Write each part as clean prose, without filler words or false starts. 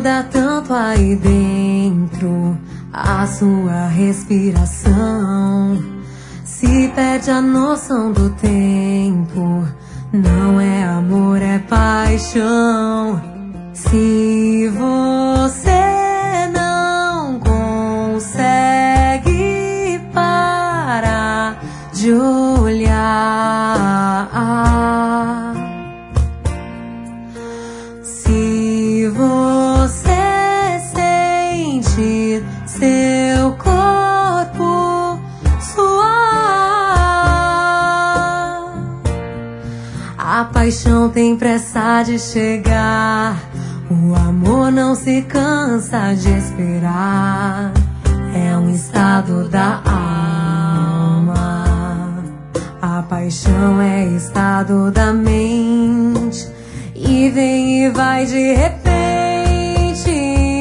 muda tanto aí dentro, a sua respiração. Se perde a noção do tempo, não é amor, é paixão. Se você não consegue parar de olhar, se você sente seu corpo suar, a paixão tem pressa de chegar. O amor não se cansa de esperar. É um estado da alma. A paixão é estado da mente, e vem e vai de repente.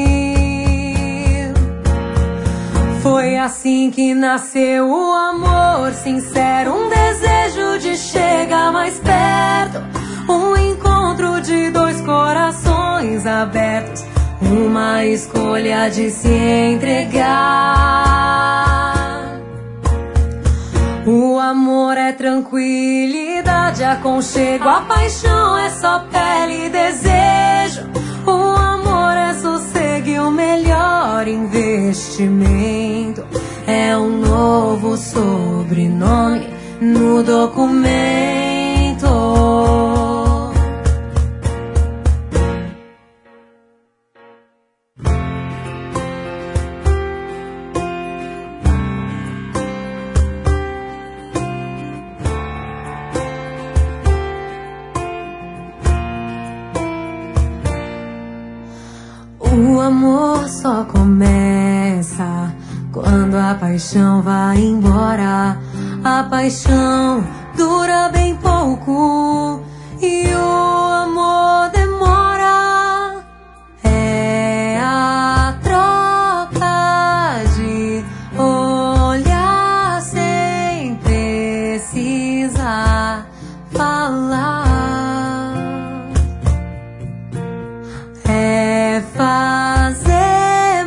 Foi assim que nasceu o amor sincero, um desejo de chegar mais perto, um encontro de dois corações abertos, uma escolha de se entregar. O amor é tranquilidade, aconchego, a paixão é só pele e desejo. O amor é sossego e o melhor investimento. É um novo sobrenome no documento. O amor só começa quando a paixão vai embora. A paixão dura bem pouco e o amor demora. É a troca de olhar sem precisar falar. É fazer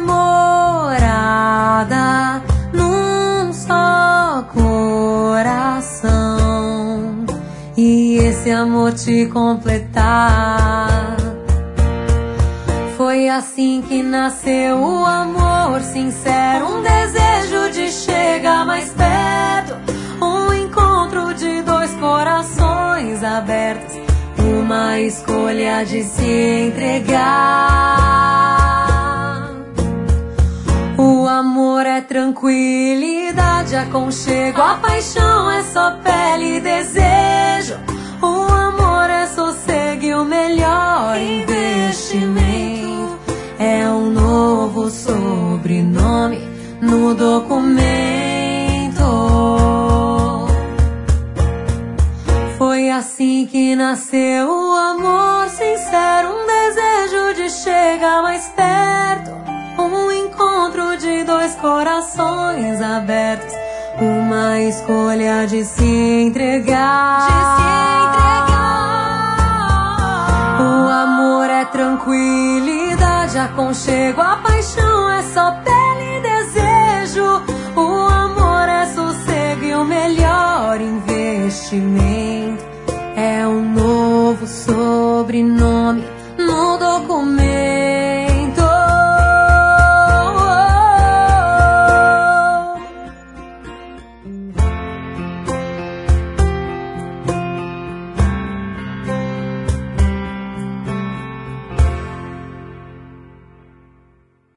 morada num só coração e esse amor te completar. Foi assim que nasceu o amor sincero, um desejo de chegar mais perto, um encontro de dois corações abertos, uma escolha de se entregar. O amor é tranquilidade, aconchego, a paixão é só pele e desejo. O amor é sossego e o melhor investimento. É um novo sobrenome no documento. Foi assim que nasceu o amor sincero, um desejo de chegar mais perto, um encontro de dois corações abertos, uma escolha de se entregar. O amor é tranquilidade, aconchego, a paixão é só pele e desejo. O amor é sossego e o melhor investimento. É um novo sobrenome no documento.